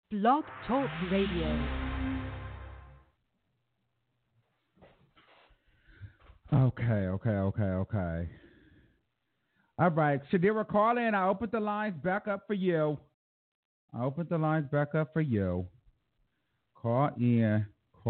Blog Talk Radio. Okay. All right, Shadira, call in. I opened the lines back up for you. Call in.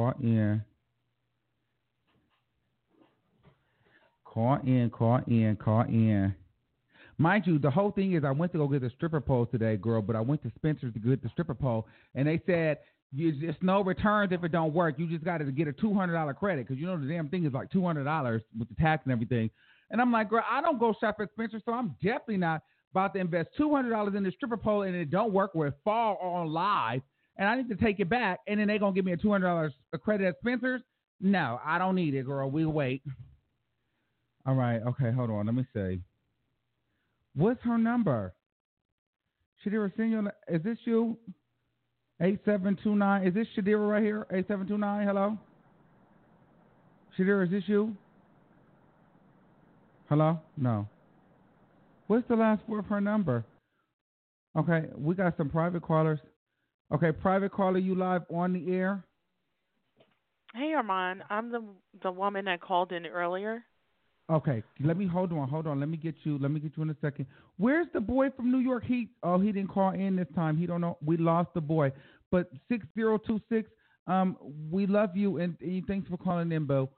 Call in. Mind you, the whole thing is I went to go get the stripper pole today, girl, but I went to Spencer's to get the stripper pole, and they said it's no returns if it don't work. You just got to get a $200 credit because, the damn thing is like $200 with the tax and everything. And I'm like, girl, I don't go shop at Spencer, so I'm definitely not about to invest $200 in the stripper pole and it don't work where it fall on live, and I need to take it back, and then they're going to give me a $200 credit at Spencer's? No, I don't need it, girl. We'll wait. All right. Okay, hold on. Let me see. What's her number? Shadira, is this you? 8729. Is this Shadira right here? 8729. Hello? Shadira, is this you? Hello? No. What's the last four of her number? Okay, we got some private callers. Okay, private caller, you live on the air? Hey, Armand. I'm the woman that called in earlier. Okay, hold on. Let me get you in a second. Where's the boy from New York? He didn't call in this time. He don't know. We lost the boy. But 6026, we love you and thanks for calling in, Bo.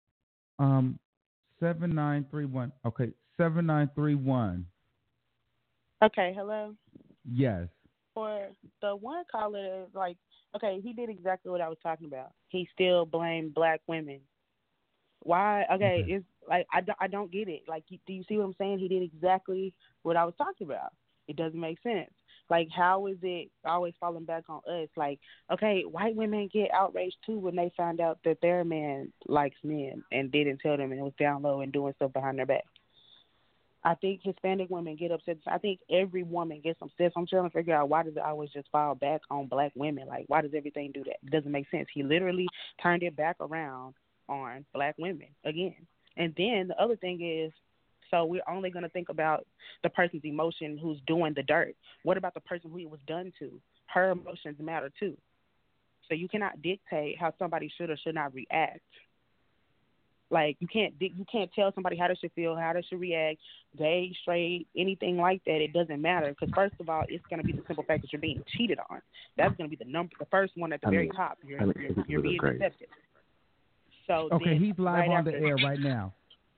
7931. Okay, 7931. Okay, hello. Yes. For the one caller, okay, he did exactly what I was talking about. He still blamed black women. Why? Okay, it's like I don't get it. Like, do you see what I'm saying? He did exactly what I was talking about. It doesn't make sense. Like, how is it always falling back on us? Like, okay, white women get outraged too when they find out that their man likes men and didn't tell them and was down low and doing stuff behind their back. I think Hispanic women get upset. I think every woman gets upset. So I'm trying to figure out, why does it always just fall back on black women? Like, why does everything do that? It doesn't make sense. He literally turned it back around on black women again. And then the other thing is, so we're only going to think about the person's emotion who's doing the dirt. What about the person who it was done to? Her emotions matter too. So you cannot dictate how somebody should or should not react. Like, you can't tell somebody how they should feel, how they should react, gay, straight, anything like that. It doesn't matter, because first of all, it's going to be the simple fact that you're being cheated on. That's going to be the first one at the very top. You're being deceptive. So okay, he's live on the air right now.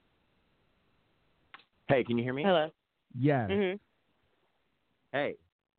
Hey, can you hear me? Hello. Yes. Mm-hmm. Hey.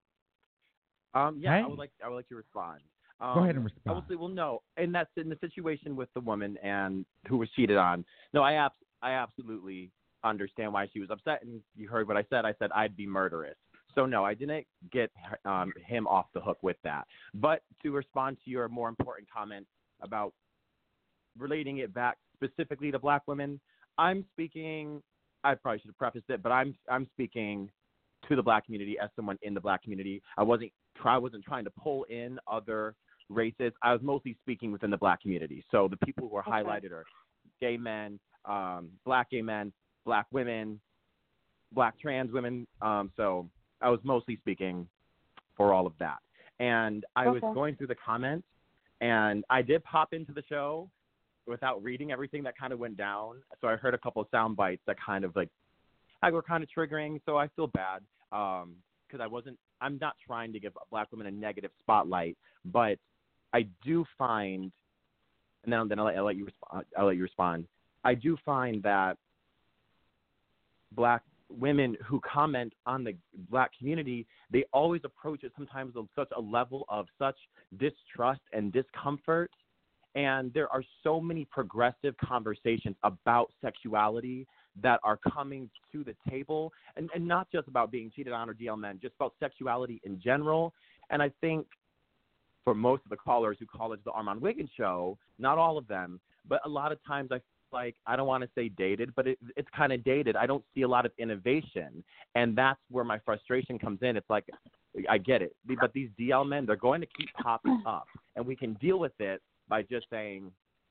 Hey? I would like to respond. Go ahead and respond. I will say, well, no, and that's in the situation with the woman and who was cheated on. No, I absolutely understand why she was upset, and you heard what I said. I said I'd be murderous. So no, I didn't get him off the hook with that. But to respond to your more important comment about relating it back specifically to black women, I'm speaking. I probably should have prefaced it, but I'm speaking to the black community as someone in the black community. I wasn't trying to pull in other races. I was mostly speaking within the black community. So the people who are highlighted are gay men, black gay men, black women, black trans women. So I was mostly speaking for all of that. And I was going through the comments, and I did pop into the show without reading everything that kind of went down. So I heard a couple of sound bites that kind of were kind of triggering. So I feel bad because I'm not trying to give black women a negative spotlight, but I do find, and then I'll let you respond. I do find that black women who comment on the black community, they always approach it sometimes with such a level of such distrust and discomfort. And there are so many progressive conversations about sexuality that are coming to the table, and not just about being cheated on or DL men, just about sexuality in general. And I think for most of the callers who call it the Armand Wiggins Show, not all of them, but a lot of times I feel like, I don't want to say dated, but it's kind of dated. I don't see a lot of innovation, and that's where my frustration comes in. It's like, I get it, but these DL men, they're going to keep popping up, and we can deal with it by just saying,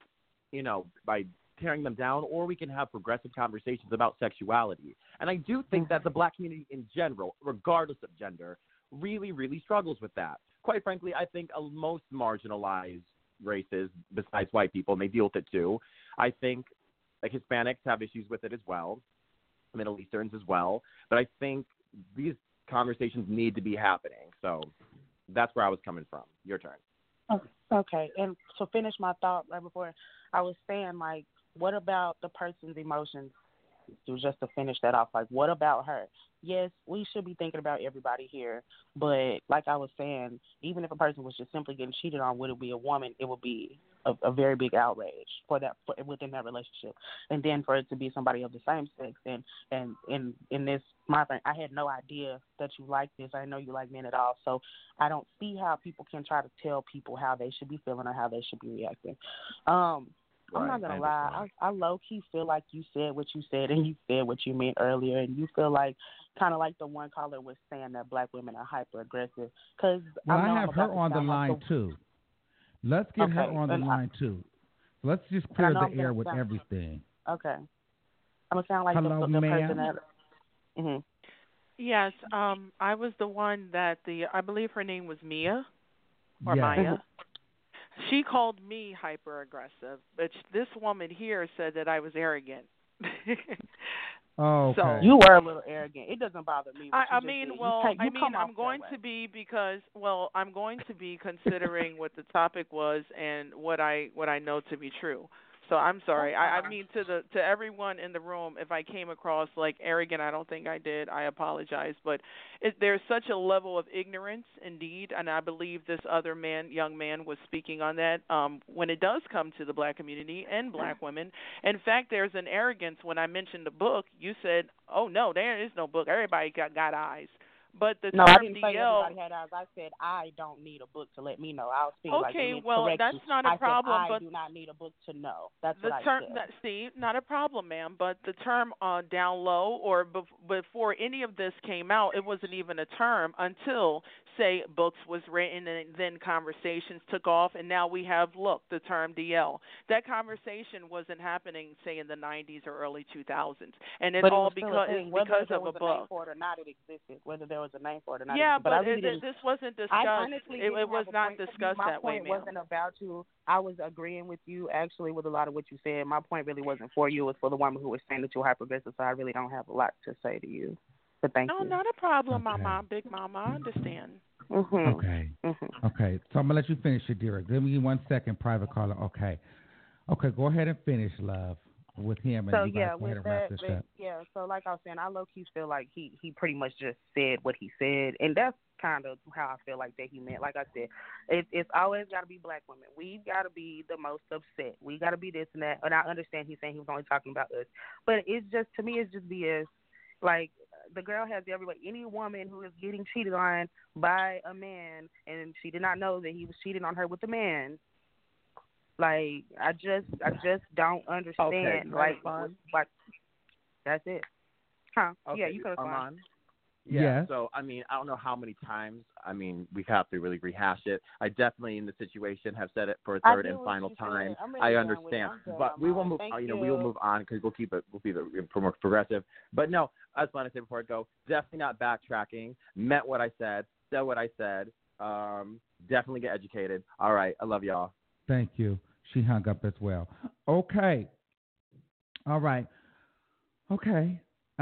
by tearing them down, or we can have progressive conversations about sexuality. And I do think that the black community in general, regardless of gender, really, really struggles with that. quite frankly, I think most marginalized races, besides white people, and they deal with it too. I think like Hispanics have issues with it as well, Middle Easterns as well. But I think these conversations need to be happening. So that's where I was coming from. Your turn. Okay, and to finish my thought right before, I was saying, like, what about the person's emotions? Just to finish that off, like, what about her? Yes, we should be thinking about everybody here, but like I was saying, even if a person was just simply getting cheated on, would it be a woman? It would be a very big outrage within that relationship, and then for it to be somebody of the same sex, and in this, my friend, I had no idea that you like this. I didn't know you like men at all, so I don't see how people can try to tell people how they should be feeling or how they should be reacting. I'm not going to lie. I low-key feel like you said what you said and you said what you meant earlier, and you feel like kind of like the one caller was saying that black women are hyper-aggressive. Well, I have her on the line, too. Let's get her on the line, too. Let's just clear the air with everything. Okay. I'm going to sound like Hello, the ma'am. person that... Mm-hmm. Yes, I was the one that I believe her name was Mia or Yes. Maya. She called me hyper aggressive, but this woman here said that I was arrogant. Oh, okay. So you were a little arrogant. It doesn't bother me. I'm going to be because I'm going to be considering what the topic was and what I know to be true. So I'm sorry. I mean to everyone in the room, if I came across like arrogant, I don't think I did. I apologize. But there's such a level of ignorance, indeed, and I believe this other young man was speaking on that. When it does come to the black community and black women, in fact, there's an arrogance. When I mentioned the book, you said, "Oh no, there is no book. Everybody got eyes." But the no, term I didn't say DL, everybody had eyes. I said I don't need a book to let me know. I was speaking okay, like well, that's not a problem. I but do not need a book to know. That's the what term, I said. not a problem, ma'am. But the term down low, or before any of this came out, it wasn't even a term until, say, books was written, and then conversations took off, and now we have the term DL. That conversation wasn't happening, say, in the 90s or early 2000s, and it's all because of a book. Name for it or not, it existed. Whether there was a name for it or not. Yeah, but this wasn't discussed. It was not discussed that way, ma'am. My point wasn't about you. I was agreeing with you, actually, with a lot of what you said. My point really wasn't for you. It was for the woman who was saying that you're hyper-aggressive, so I really don't have a lot to say to you. But thank you. No, not a problem, Mama, Big Mama. I understand. Mm-hmm. Okay. Mm-hmm. Okay. So I'm going to let you finish it, Derek. Give me 1 second, private caller. Okay. Okay, go ahead and finish, love, with him. And so, you yeah, go ahead with and wrap this up. Yeah, so like I was saying, I low-key feel like he pretty much just said what he said, and that's kind of how I feel like that he meant. Like I said, it's always got to be black women. We've got to be the most upset. We got to be this and that. And I understand he's saying he was only talking about us. But it's just, to me, it's just BS. Like, the girl has everybody. Any woman who is getting cheated on by a man and she did not know that he was cheating on her with a man, like, I just don't understand. Okay, like, that's it. Huh? Okay, Yeah, you can respond. Yeah. So, I mean, I don't know how many times, we have to really rehash it. I definitely, in the situation, have said it for a third and final time. I understand. But we will move, we will move on because we'll keep it more progressive. But no, I just want to say before I go, definitely not backtracking. Meant what I said what I said. Definitely get educated. All right. I love y'all. Thank you. She hung up as well. Okay. All right. Okay.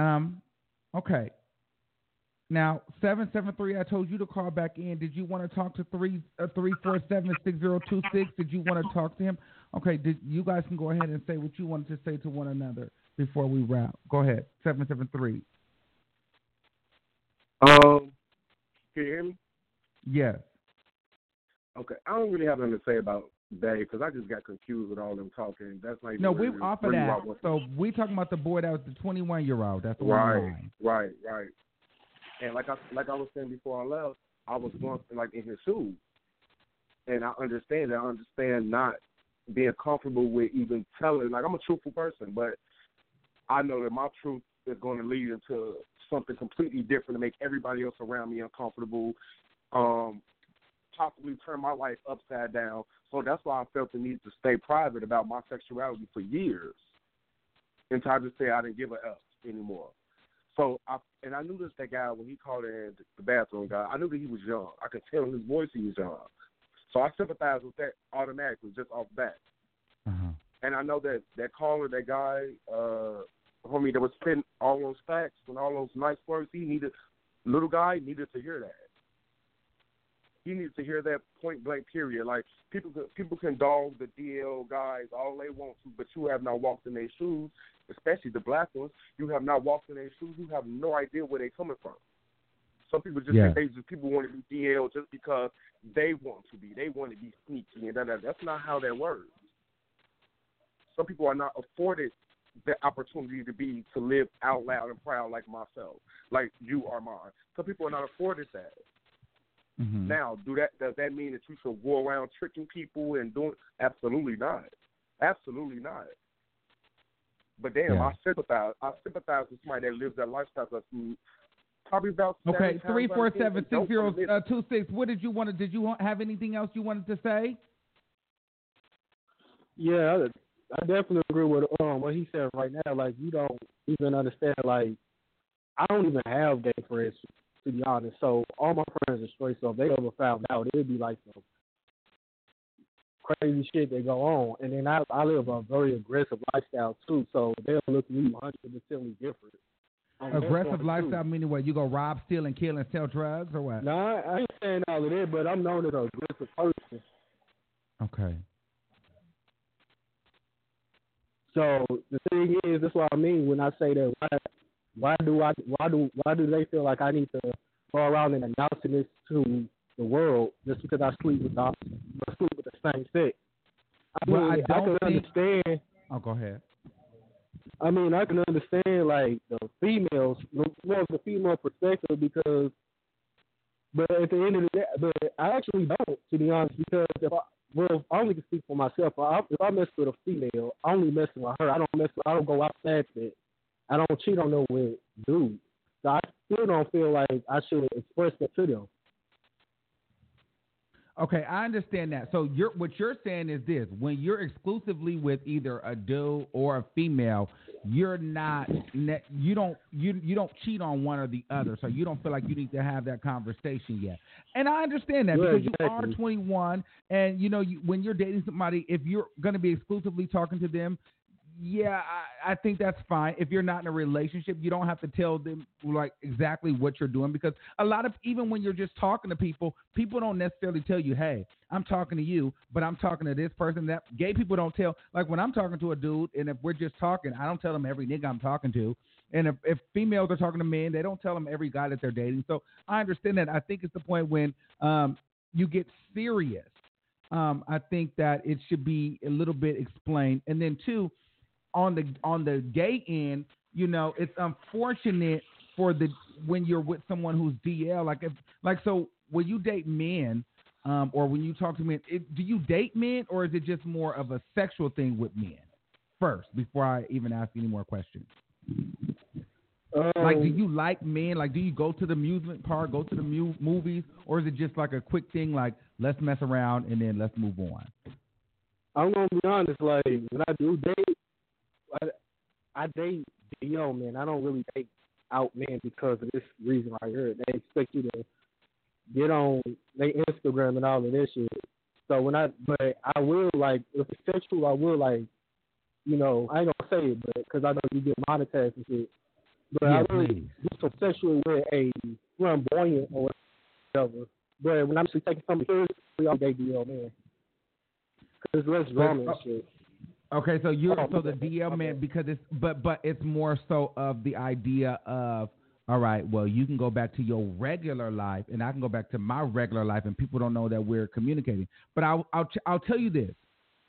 Okay. Now, 773, I told you to call back in. Did you want to talk to 347-6026? Did you want to talk to him? Okay, you guys can go ahead and say what you wanted to say to one another before we wrap. Go ahead, 773. Can you hear me? Yes. Okay, I don't really have nothing to say about Dave because I just got confused with all them talking. That's not even No, really, we're off of really that. So we talking about the boy that was the 21-year-old. That's the one. Right. And like I was saying before I left, I was going like in his shoes, and I understand that. I understand not being comfortable with even telling. Like, I'm a truthful person, but I know that my truth is going to lead into something completely different to make everybody else around me uncomfortable, possibly turn my life upside down. So that's why I felt the need to stay private about my sexuality for years until I just say I didn't give a F anymore. So I knew that guy when he called in the bathroom guy. I knew that he was young. I could tell in his voice he was young. So I sympathized with that automatically, just off bat. Uh-huh. And I know that caller, that guy, homie that was spitting all those facts and all those nice words, little guy needed to hear that. He needed to hear that point blank period. Like people can dog the DL guys all they want to, but you have not walked in their shoes, especially the black ones. You have not walked in their shoes. You have no idea where they're coming from. Some people just think people want to be DL just because they want to be. They want to be sneaky and that. That's not how that works. Some people are not afforded the opportunity to live out loud and proud like myself, like you are mine. Some people are not afforded that. Mm-hmm. Now, does that mean that you should go around tricking people and doing? Absolutely not. Absolutely not. But damn, I sympathize. With somebody that lives that lifestyle. Probably about 347-600-26. What did you want to? Did you have anything else you wanted to say? Yeah, I definitely agree with what he said right now. Like, you don't even understand. Like, I don't even have gay friends, to be honest. So all my friends are straight. So if they ever found out, it'd be like some crazy shit that go on. And then I live a very aggressive lifestyle too. So they'll look at me 100% different. Aggressive lifestyle meaning what? You go rob, steal, and kill and sell drugs or what? No, I ain't saying all of that, but I'm known as an aggressive person. Okay. So the thing is, that's what I mean when I say that. Why do they feel like I need to go around and announcing this to the world just because I sleep with the same sex? I can understand. Oh, go ahead. I mean, I can understand like the females, more of the female perspective but at the end of the day, but I actually don't, to be honest, because I only can speak for myself. If I mess with a female, I only mess with her. I don't go outside that. I don't cheat on them with dudes. So I still don't feel like I should express that to them. Okay, I understand that. So what you're saying is this: when you're exclusively with either a dude or a female, you don't cheat on one or the other. So you don't feel like you need to have that conversation yet. And I understand that because you are 21, and when you're dating somebody, if you're going to be exclusively talking to them, yeah, I think that's fine. If you're not in a relationship, you don't have to tell them like exactly what you're doing, because a lot of, even when you're just talking to people don't necessarily tell you, hey, I'm talking to you, but I'm talking to this person. That gay people don't tell, like when I'm talking to a dude and if we're just talking, I don't tell them every nigga I'm talking to. And if females are talking to men, they don't tell them every guy that they're dating. So I understand that. I think it's the point when you get serious. I think that it should be a little bit explained. And then two, on the gay end, it's unfortunate when you're with someone who's DL. So when you date men, or when you talk to men, do you date men, or is it just more of a sexual thing with men? First, before I even ask any more questions, do you like men? Like, do you go to the amusement park, go to the movies, or is it just like a quick thing, like let's mess around and then let's move on? I'm gonna be honest. Like when I do date, I date young men. I don't really date out men because of this reason right here. They expect you to get on their Instagram and all of this shit. So but I will, like, if it's sexual, I will, like, I ain't gonna say it, but because I know you get monetized and shit. But yeah, I really do some sexual with a flamboyant or whatever. But when I'm actually taking something seriously, I'll date the young man. Because there's less drama and shit. Okay, so the DL man, because it's but it's more so of the idea of, all right, well, you can go back to your regular life and I can go back to my regular life, and people don't know that we're communicating. But I'll tell you this: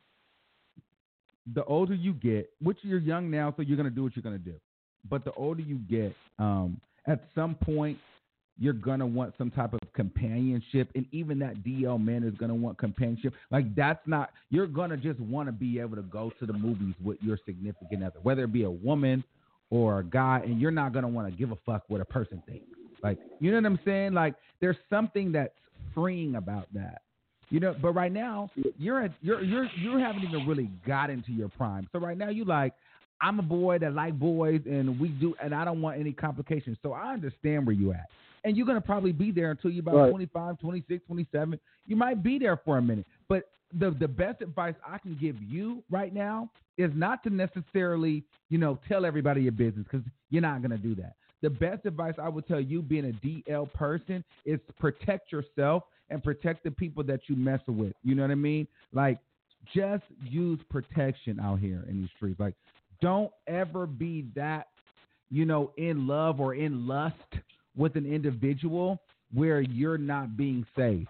the older you get, which you're young now, so you're gonna do what you're gonna do. But the older you get, at some point, you're going to want some type of companionship. And even that DL man is going to want companionship. Like, you're going to just want to be able to go to the movies with your significant other, whether it be a woman or a guy, and you're not going to want to give a fuck what a person thinks. Like, you know what I'm saying? Like, there's something that's freeing about that. But right now, you haven't even really got into your prime. So right now, you like, I'm a boy that like boys, and I don't want any complications. So I understand where you at. And you're going to probably be there until you're about 25, 26, 27. You might be there for a minute. But the best advice I can give you right now is not to necessarily, tell everybody your business, because you're not going to do that. The best advice I would tell you being a DL person is to protect yourself and protect the people that you mess with. You know what I mean? Like, just use protection out here in these streets. Like, don't ever be that, in love or in lust with an individual where you're not being safe.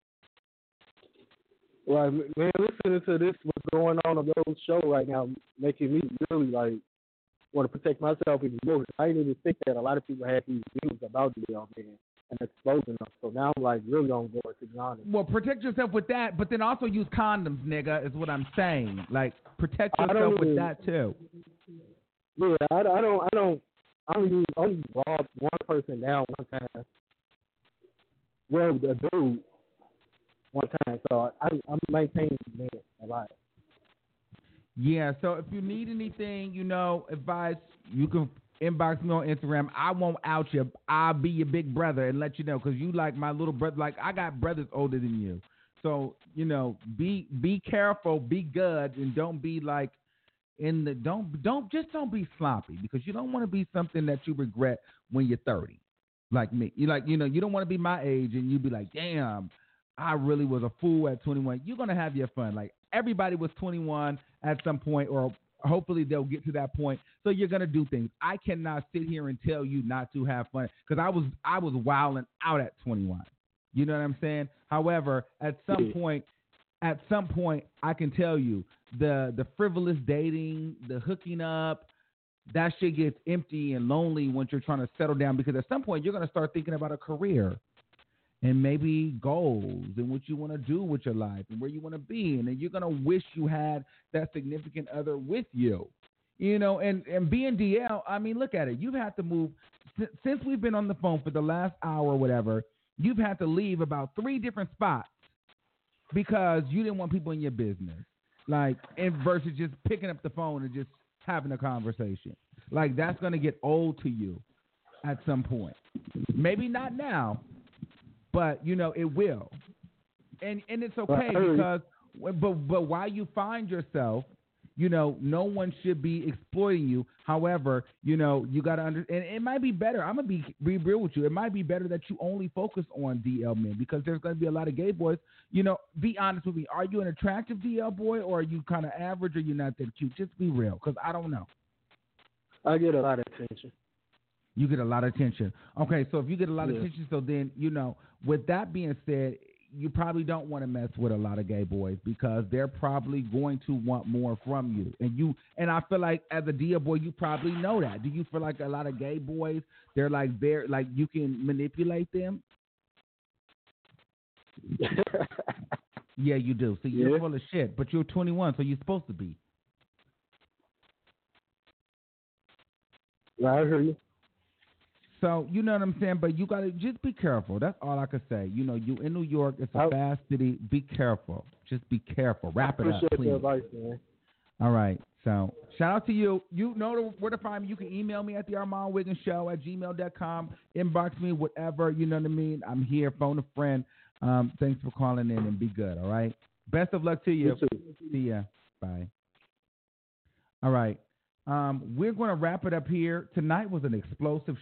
Well, man, listening to this, what's going on those show right now, making me really like want to protect myself even more. I didn't even think that a lot of people had these views about the man and exposing them. So now I'm like really on board, to be honest. Well, protect yourself with that, but then also use condoms, nigga, is what I'm saying. Like, protect yourself with that too. Yeah, I only robbed one person down one time. Well, the dude one time. So I'm maintaining the man a lot. Yeah, so if you need anything, advice, you can inbox me on Instagram. I won't out you. I'll be your big brother and let you know, because you like my little brother. Like, I got brothers older than you. So, be careful, be good, and don't be like don't be sloppy, because you don't want to be something that you regret when you're 30. Like me. You don't want to be my age and you be like, damn, I really was a fool at 21. You're going to have your fun. Like, everybody was 21 at some point, or hopefully they'll get to that point. So you're going to do things. I cannot sit here and tell you not to have fun, because I was wilding out at 21. You know what I'm saying? However, at some point, I can tell you the frivolous dating, the hooking up, that shit gets empty and lonely once you're trying to settle down, because at some point you're going to start thinking about a career and maybe goals and what you want to do with your life and where you want to be. And then you're going to wish you had that significant other with you, and being DL, I mean, look at it. You've had to move since we've been on the phone for the last hour or whatever. You've had to leave about 3 different spots because you didn't want people in your business, like, and versus just picking up the phone and just having a conversation. Like, that's going to get old to you at some point. Maybe not now, but, it will. And it's okay, because, but while you find yourself, no one should be exploiting you. However, you got to understand, and it might be better. I'm going to be real with you. It might be better that you only focus on DL men, because there's going to be a lot of gay boys. Be honest with me. Are you an attractive DL boy, or are you kind of average, or you're not that cute? Just be real, because I don't know. I get a lot of attention. You get a lot of attention. Okay, so if you get a lot of attention, so then, with that being said, you probably don't want to mess with a lot of gay boys, because they're probably going to want more from you. And I feel like as a DL boy, you probably know that. Do you feel like a lot of gay boys, they're like you can manipulate them? Yeah, you do. So you're full of shit, but you're 21, so you're supposed to be. I hear you. So, you know what I'm saying? But you got to just be careful. That's all I can say. You in New York, it's a fast city. Be careful. Just be careful. Wrap it up, please. The advice, man. All right. So, shout out to you. You know where to find me. You can email me at thearmandwigginshow@gmail.com. Inbox me, whatever. You know what I mean? I'm here. Phone a friend. Thanks for calling in, and be good, all right? Best of luck to you. You too. See ya. Bye. All right. We're going to wrap it up here. Tonight was an explosive